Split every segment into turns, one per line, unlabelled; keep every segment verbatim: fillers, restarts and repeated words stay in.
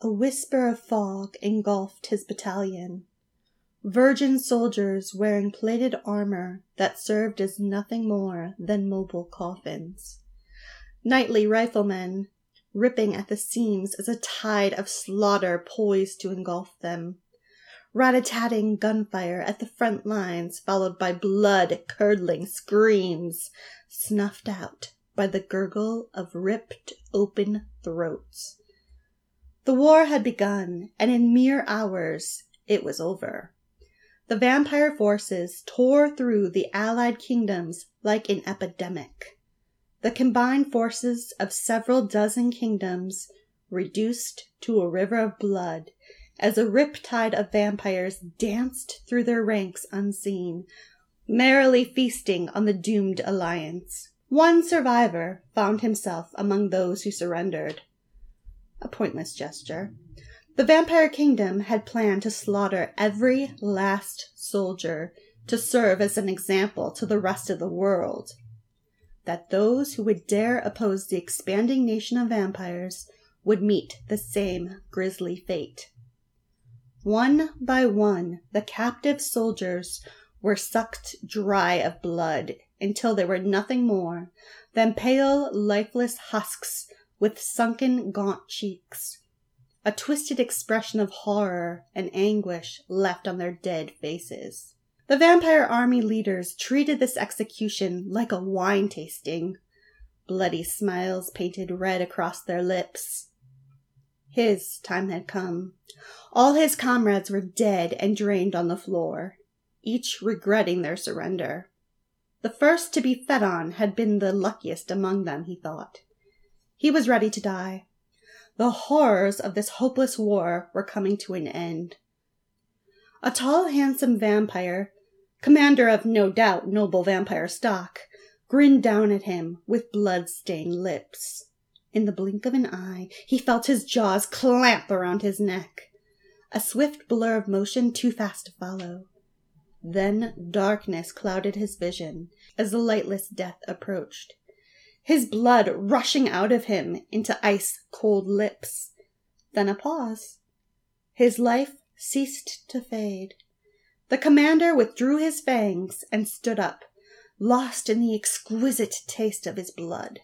A whisper of fog engulfed his battalion. Virgin soldiers wearing plated armor that served as nothing more than mobile coffins. Knightly riflemen, ripping at the seams as a tide of slaughter poised to engulf them. Rat-a-tatting gunfire at the front lines, followed by blood-curdling screams, snuffed out by the gurgle of ripped open throats. The war had begun, and in mere hours it was over. The vampire forces tore through the allied kingdoms like an epidemic. The combined forces of several dozen kingdoms reduced to a river of blood as a riptide of vampires danced through their ranks unseen, merrily feasting on the doomed alliance. One survivor found himself among those who surrendered. A pointless gesture. The vampire kingdom had planned to slaughter every last soldier to serve as an example to the rest of the world, that those who would dare oppose the expanding nation of vampires would meet the same grisly fate. One by one, the captive soldiers were sucked dry of blood until they were nothing more than pale, lifeless husks with sunken, gaunt cheeks, a twisted expression of horror and anguish left on their dead faces. The vampire army leaders treated this execution like a wine tasting, bloody smiles painted red across their lips. His time had come. All his comrades were dead and drained on the floor, each regretting their surrender. The first to be fed on had been the luckiest among them, he thought. He was ready to die. The horrors of this hopeless war were coming to an end. A tall, handsome vampire, commander of no doubt noble vampire stock, grinned down at him with blood-stained lips. In the blink of an eye, he felt his jaws clamp around his neck. A swift blur of motion too fast to follow. Then darkness clouded his vision as the lightless death approached, his blood rushing out of him into ice-cold lips. Then a pause. His life ceased to fade. The commander withdrew his fangs and stood up, lost in the exquisite taste of his blood.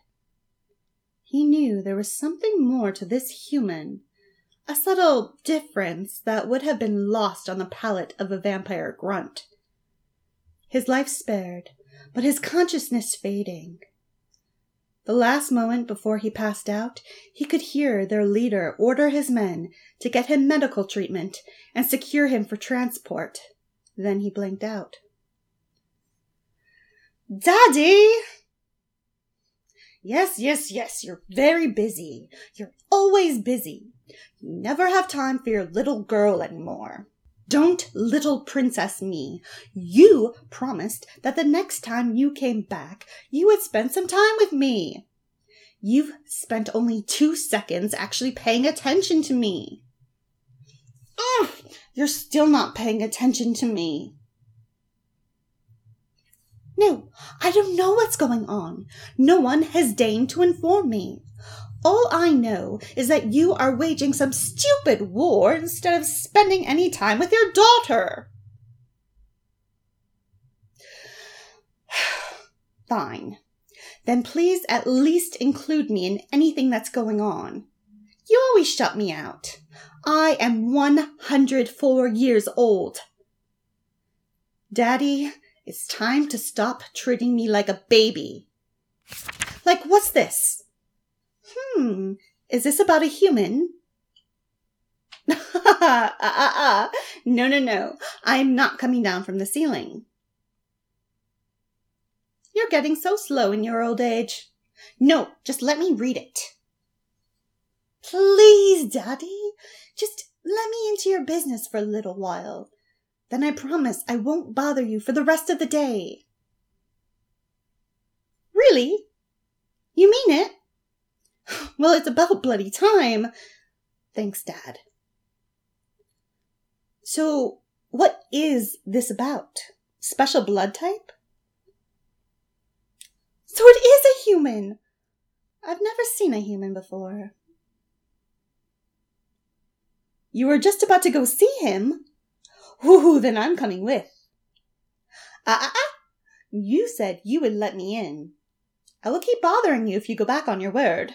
He knew there was something more to this human, a subtle difference that would have been lost on the palate of a vampire grunt. His life spared, but his consciousness fading. The last moment before he passed out, he could hear their leader order his men to get him medical treatment and secure him for transport. Then he blinked out. "Daddy!" "Yes, yes, yes, you're very busy. You're always busy. You never have time for your little girl anymore. Don't little princess me. You promised that the next time you came back, you would spend some time with me. You've spent only two seconds actually paying attention to me." "Ugh, you're still not paying attention to me." "No, I don't know what's going on. No one has deigned to inform me. All I know is that you are waging some stupid war instead of spending any time with your daughter." "Fine. Then please at least include me in anything that's going on. You always shut me out. I am one hundred four years old." "Daddy, it's time to stop treating me like a baby." "Like what's this? Hmm, is this about a human?" ah, ah, ah. No, no, no. I'm not coming down from the ceiling." "You're getting so slow in your old age." "No, just let me read it." "Please, Daddy, just let me into your business for a little while. Then I promise I won't bother you for the rest of the day." "Really? You mean it?" "Well, it's about bloody time." "Thanks, Dad." "So, what is this about? Special blood type?" "So it is a human! I've never seen a human before." You were just about to go see him? Ooh, then I'm coming with. Ah, ah, ah! You said you would let me in. I will keep bothering you if you go back on your word.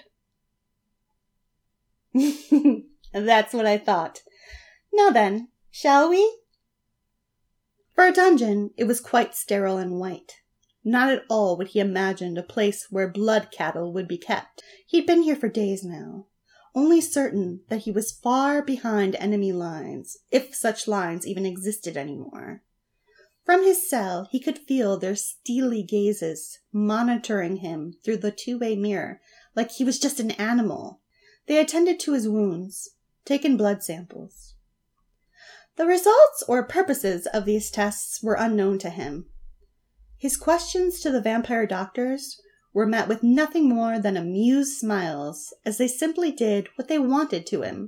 That's what I thought. Now then, shall we? For a dungeon, it was quite sterile and white. Not at all what he imagined a place where blood cattle would be kept. He'd been here for days now, only certain that he was far behind enemy lines, if such lines even existed anymore. From his cell, he could feel their steely gazes monitoring him through the two-way mirror like he was just an animal. They attended to his wounds, taken blood samples. The results or purposes of these tests were unknown to him. His questions to the vampire doctors were met with nothing more than amused smiles as they simply did what they wanted to him.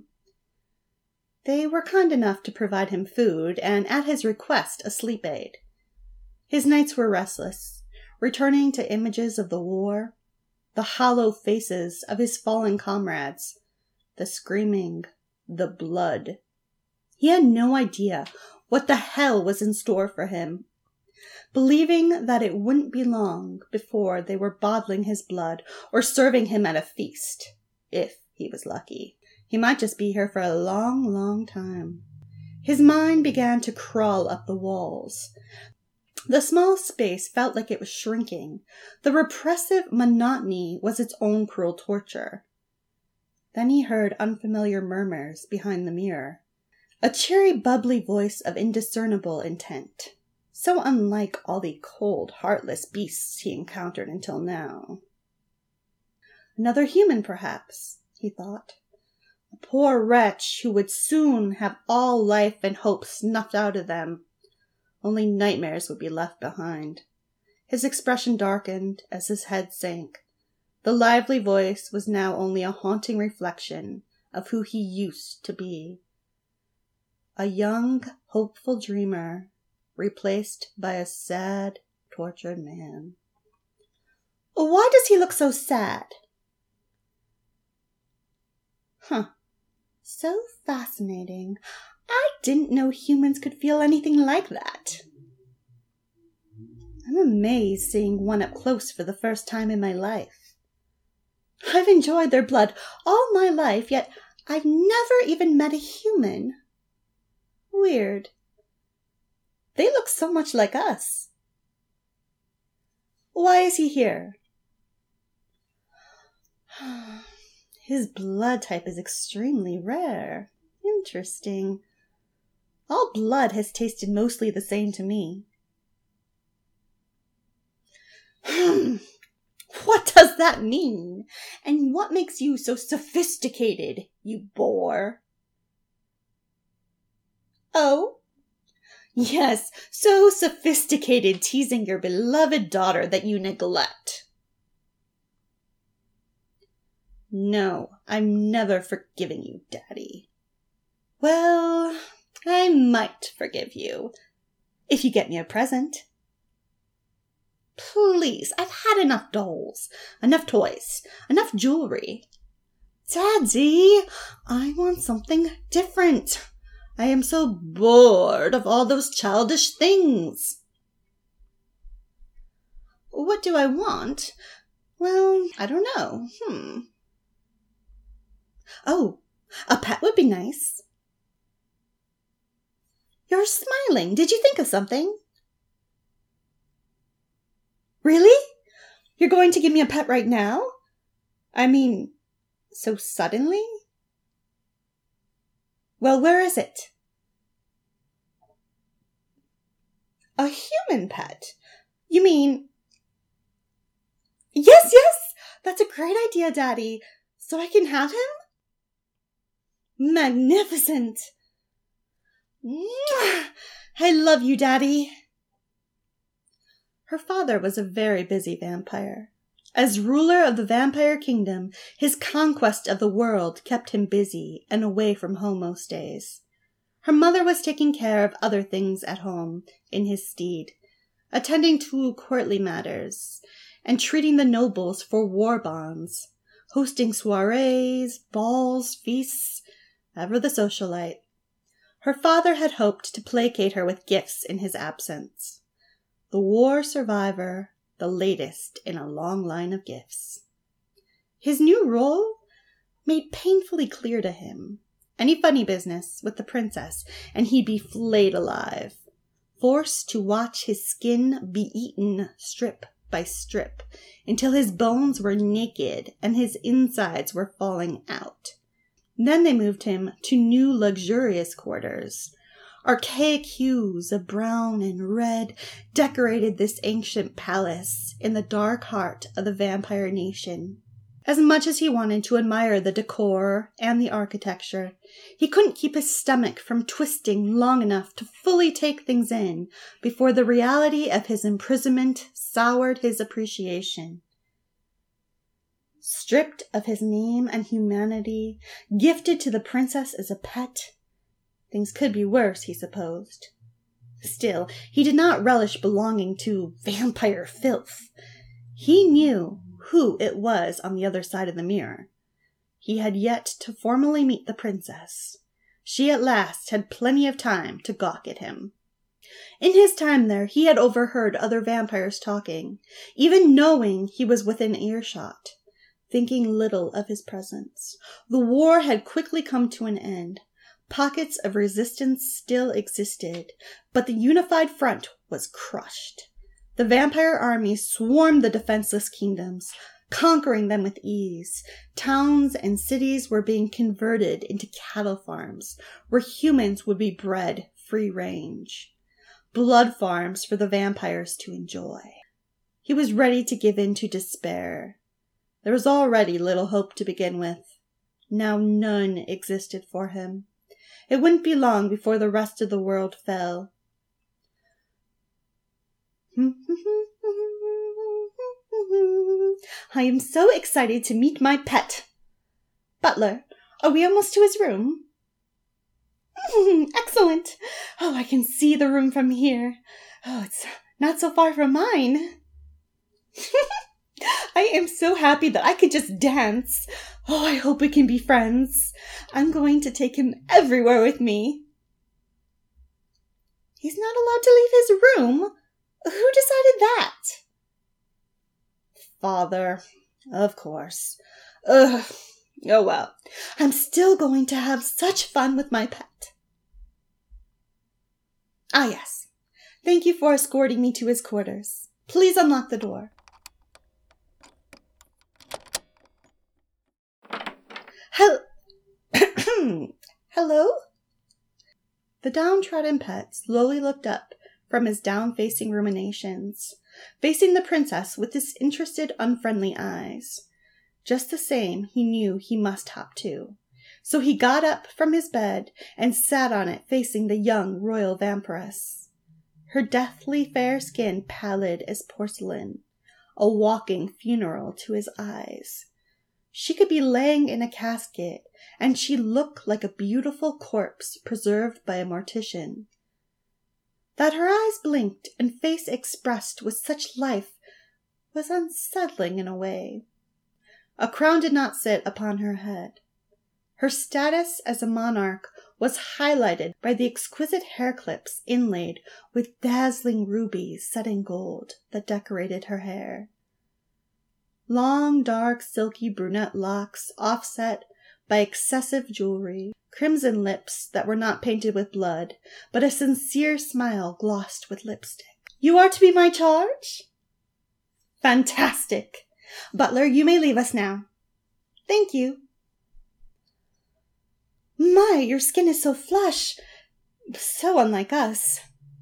They were kind enough to provide him food and, at his request, a sleep aid. His nights were restless, returning to images of the war, the hollow faces of his fallen comrades, the screaming, the blood. He had no idea what the hell was in store for him, believing that it wouldn't be long before they were bottling his blood or serving him at a feast, if he was lucky. He might just be here for a long, long time. His mind began to crawl up the walls. The small space felt like it was shrinking. The repressive monotony was its own cruel torture. Then he heard unfamiliar murmurs behind the mirror. A cheery, bubbly voice of indiscernible intent. So unlike all the cold, heartless beasts he encountered until now. Another human, perhaps, he thought. A poor wretch who would soon have all life and hope snuffed out of them. Only nightmares would be left behind. His expression darkened as his head sank. The lively voice was now only a haunting reflection of who he used to be. A young, hopeful dreamer, replaced by a sad, tortured man. Why does he look so sad? Huh. So fascinating. I didn't know humans could feel anything like that. I'm amazed seeing one up close for the first time in my life. I've enjoyed their blood all my life, yet I've never even met a human. Weird. They look so much like us. Why is he here? His blood type is extremely rare. Interesting. All blood has tasted mostly the same to me. Hmm. What does that mean? And what makes you so sophisticated, you bore? Oh? Yes, so sophisticated, teasing your beloved daughter that you neglect. No, I'm never forgiving you, Daddy. Well, I might forgive you, if you get me a present. Please, I've had enough dolls, enough toys, enough jewelry. Daddy, I want something different. I am so bored of all those childish things. What do I want? Well, I don't know. Hmm. Oh, a pet would be nice. You're smiling. Did you think of something? Really? You're going to give me a pet right now? I mean, so suddenly? Well, where is it? A human pet? You mean... Yes, yes! That's a great idea, Daddy. So I can have him? Magnificent! I love you, Daddy. Her father was a very busy vampire. As ruler of the vampire kingdom, his conquest of the world kept him busy and away from home most days. Her mother was taking care of other things at home in his stead, attending to courtly matters, and treating the nobles for war bonds, hosting soirees, balls, feasts, ever the socialite. Her father had hoped to placate her with gifts in his absence. The war survivor, the latest in a long line of gifts. His new role made painfully clear to him. Any funny business with the princess, and he'd be flayed alive, forced to watch his skin be eaten strip by strip, until his bones were naked and his insides were falling out. Then they moved him to new luxurious quarters. Archaic hues of brown and red decorated this ancient palace in the dark heart of the vampire nation. As much as he wanted to admire the decor and the architecture, he couldn't keep his stomach from twisting long enough to fully take things in before the reality of his imprisonment soured his appreciation. Stripped of his name and humanity, gifted to the princess as a pet, things could be worse, he supposed. Still, he did not relish belonging to vampire filth. He knew who it was on the other side of the mirror. He had yet to formally meet the princess. She at last had plenty of time to gawk at him. In his time there, he had overheard other vampires talking, even knowing he was within earshot, thinking little of his presence. The war had quickly come to an end. Pockets of resistance still existed, but the unified front was crushed. The vampire army swarmed the defenseless kingdoms, conquering them with ease. Towns and cities were being converted into cattle farms, where humans would be bred free range. Blood farms for the vampires to enjoy. He was ready to give in to despair. There was already little hope to begin with. Now none existed for him. It wouldn't be long before the rest of the world fell. I am so excited to meet my pet. Butler, are we almost to his room? Excellent. Oh, I can see the room from here. Oh, it's not so far from mine. I am so happy that I could just dance. Oh, I hope we can be friends. I'm going to take him everywhere with me. He's not allowed to leave his room. Who decided that? Father, of course. Ugh. Oh well, I'm still going to have such fun with my pet. Ah yes, thank you for escorting me to his quarters. Please unlock the door. Hel- Hello? The downtrodden pet slowly looked up from his down-facing ruminations, facing the princess with disinterested, unfriendly eyes. Just the same, he knew he must hop too. So he got up from his bed and sat on it facing the young royal vampiress. Her deathly fair skin pallid as porcelain, a walking funeral to his eyes. She could be laying in a casket, and she looked like a beautiful corpse preserved by a mortician. That her eyes blinked and face expressed with such life was unsettling in a way. A crown did not sit upon her head. Her status as a monarch was highlighted by the exquisite hair clips inlaid with dazzling rubies set in gold that decorated her hair. Long, dark, silky brunette locks offset by excessive jewelry, crimson lips that were not painted with blood, but a sincere smile glossed with lipstick. You are to be my charge? Fantastic! Butler, you may leave us now. Thank you. My, your skin is so flush. So unlike us.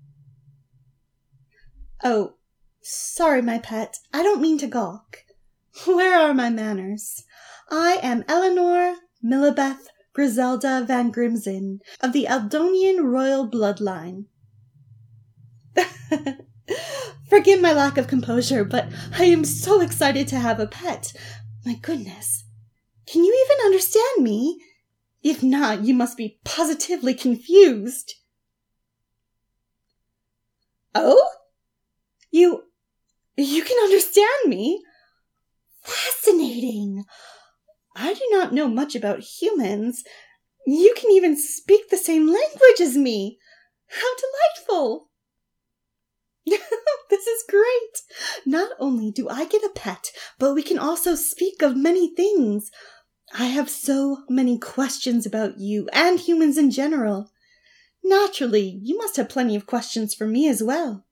Oh, sorry, my pet. I don't mean to gawk. Where are my manners? I am Eleanor Millibeth Griselda Van Grimsden of the Eldonian royal bloodline. Forgive my lack of composure, but I am so excited to have a pet. My goodness. Can you even understand me? If not, you must be positively confused. Oh? You... you can understand me? Fascinating. I do not know much about humans. You can even speak the same language as me. How delightful! This is great. Not only do I get a pet, but we can also speak of many things. I have so many questions about you and humans in general. Naturally, you must have plenty of questions for me as well.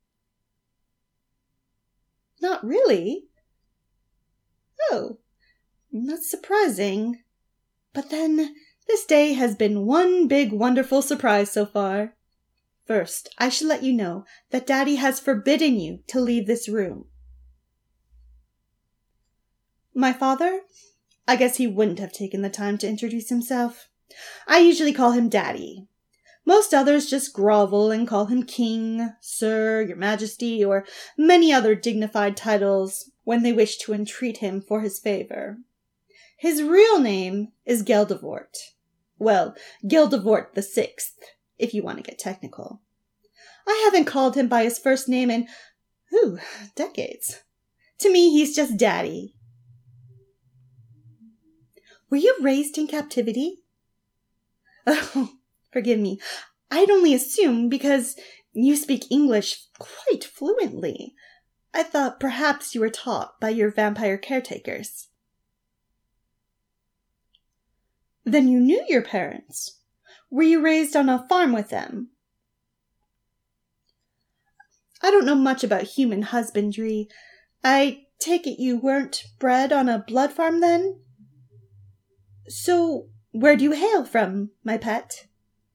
Not really? Oh, that's surprising. But then, this day has been one big wonderful surprise so far. First, I should let you know that Daddy has forbidden you to leave this room. My father? I guess he wouldn't have taken the time to introduce himself. I usually call him Daddy. Most others just grovel and call him King, Sir, Your Majesty, or many other dignified titles when they wish to entreat him for his favor. His real name is Geldevort. Well, Geldevort the Sixth, if you want to get technical. I haven't called him by his first name in, ooh, decades. To me, he's just Daddy. Were you raised in captivity? Oh, forgive me. I'd only assume because you speak English quite fluently. I thought perhaps you were taught by your vampire caretakers. Then you knew your parents. Were you raised on a farm with them? I don't know much about human husbandry. I take it you weren't bred on a blood farm then? So, where do you hail from, my pet?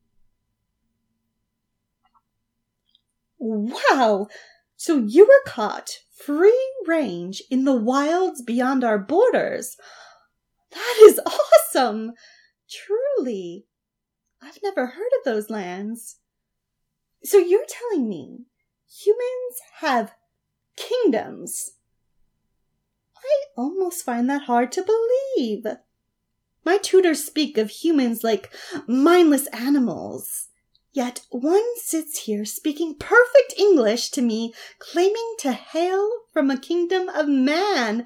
Wow! So you were caught free range in the wilds beyond our borders. That is awesome! Truly. I've never heard of those lands. So you're telling me humans have kingdoms? I almost find that hard to believe. My tutors speak of humans like mindless animals. Yet one sits here speaking perfect English to me, claiming to hail from a kingdom of man.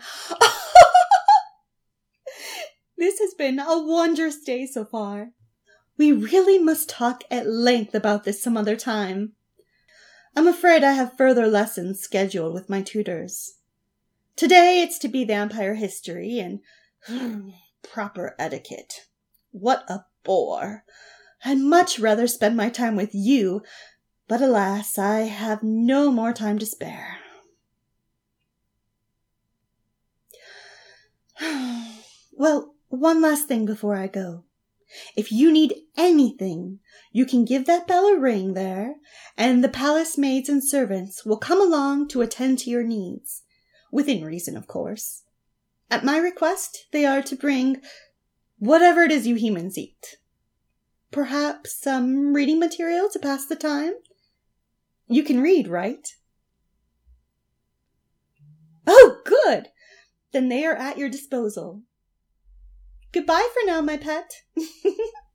This has been a wondrous day so far. We really must talk at length about this some other time. I'm afraid I have further lessons scheduled with my tutors. Today it's to be vampire history and proper etiquette. What a bore! I'd much rather spend my time with you, but alas, I have no more time to spare. Well, one last thing before I go. If you need anything, you can give that bell a ring there, and the palace maids and servants will come along to attend to your needs. Within reason, of course. At my request, they are to bring whatever it is you humans eat. Perhaps some reading material to pass the time? You can read, right? Oh, good! Then they are at your disposal. Goodbye for now, my pet.